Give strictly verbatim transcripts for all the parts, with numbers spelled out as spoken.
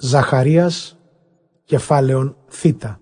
Ζαχαρίας, κεφάλαιον θήτα.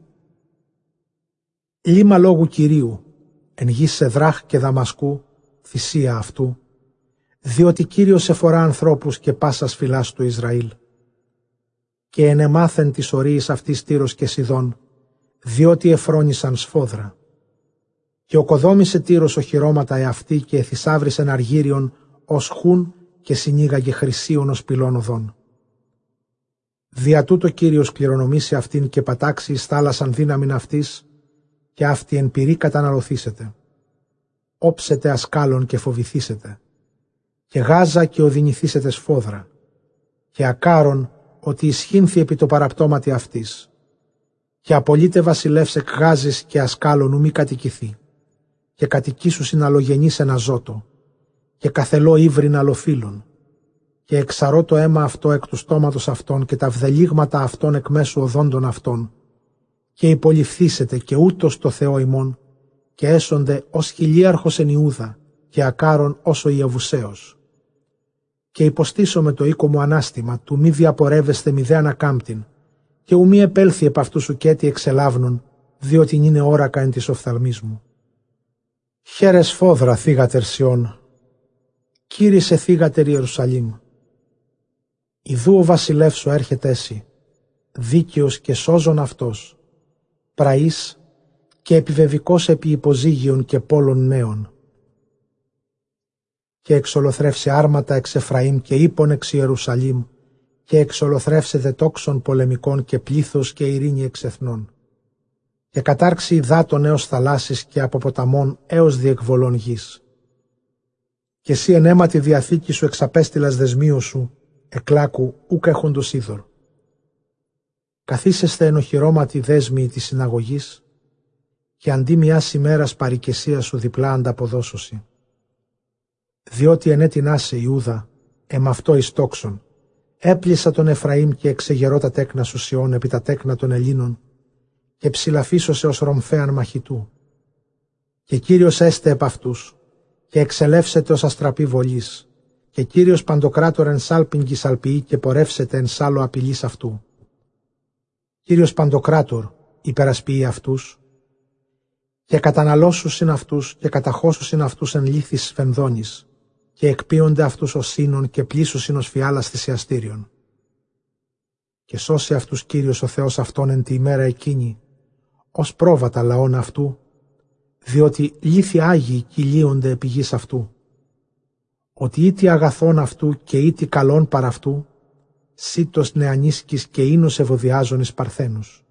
Λίμα λόγου Κυρίου, εν γης Σεδράχ και Δαμασκού, θυσία αυτού, διότι Κύριος εφορά ανθρώπους και πάσας φυλάς του Ισραήλ. Και ενεμάθεν της ορίης αυτής Τύρος και Σιδών, διότι εφρόνησαν σφόδρα. Και οκοδόμησε Τύρος οχυρώματα εαυτή και εθισάβρισεν αργύριον ως χούν και συνήγαγε χρυσίων ως πυλών οδών. Δια τούτο Κύριος κληρονομήσει αυτήν και πατάξει εις θάλασσαν δύναμην αυτής, και αυτή εν πυρή καταναλωθήσετε. Όψετε ασκάλων και φοβηθήσετε, και γάζα και οδυνηθήσετε σφόδρα, και ακάρον ότι ισχύνθη επί το παραπτώματι αυτής, και απολύτε βασιλεύς εκ γάζης και ασκάλων ου μη κατοικηθεί, και κατοικήσου συναλλογενείς ένα ζώτο, και καθελώ ύβριν αλλοφύλων, και εξαρώ το αίμα αυτό εκ του στόματος αυτών και τα βδελίγματα αυτών εκ μέσου οδόντων αυτών, και υποληφθήσετε και ούτως το Θεό ημών, και έσονται ως χιλίαρχος εν Ιούδα, και ακάρον ως ο Ιεβουσαίος. Και υποστήσω με το οίκο μου ανάστημα, του μη διαπορεύεστε μηδέ ανακάμπτην, και ου μη επέλθει επ' αυτού σου κέτι εξελάβνων, διότι είναι όρακα εν της οφθαλμής μου. Χαίρες φόδρα θύγατερ Σιών, κύρισε θύγατερ Ιερουσαλήμ. Ιδού ο βασιλεύς σου έρχεται εσύ, δίκαιος και σώζον αυτός, πραής και επιβεβικός επί υποζύγιων και πόλων νέων. Και εξολοθρεύσει άρματα εξ Εφραήμ και ύπων εξ Ιερουσαλήμ, και εξολοθρεύσετε τόξων πολεμικών και πλήθος και ειρήνη εξ εθνών. Και κατάρξει υδάτων έως θαλάσσης και από ποταμών έως διεκβολών γης. Και εσύ εν αίμα τη διαθήκη σου εξαπέστειλας δεσμίου σου, εκλάκου ούκ έχοντος είδωρ. Καθίσεστε εν οχυρώματι δέσμοι της συναγωγής, και αντί μιας ημέρας παρικεσία σου διπλά ανταποδώσωση. Διότι ενέτεινάσε Ιούδα, εμ' αυτό εις τόξον, έπλυσα τον Εφραήμ και εξεγερώ τα τέκνα σου Σιών επί τα τέκνα των Ελλήνων, και ψηλαφίσωσε ως ρομφέαν μαχητού. Και Κύριος έστε επ' αυτούς, και εξελεύσετε ως αστραπή βολής, και Κύριος παντοκράτορ εν σάλπιγγι σαλπιεί και πορεύσετε εν σάλο απειλής αυτού. Κύριος παντοκράτορ υπερασποιεί αυτούς, και καταναλώσουσιν αυτούς και καταχώσουσιν αυτούς εν λίθης σφενδόνης, και εκπίονται αυτούς ως σύνων και πλήσουσιν ως φιάλας θυσιαστήριων. Και σώσει αυτούς Κύριος ο Θεός αυτόν εν τη ημέρα εκείνη, ως πρόβατα λαών αυτού, διότι λίθοι άγιοι κυλίονται επί γης αυτού. Ότι ήτι αγαθών αυτού και ήτι καλών παρ' αυτού, σύτος νεανίσκης και ίνος ευωδιάζων εις παρθένους.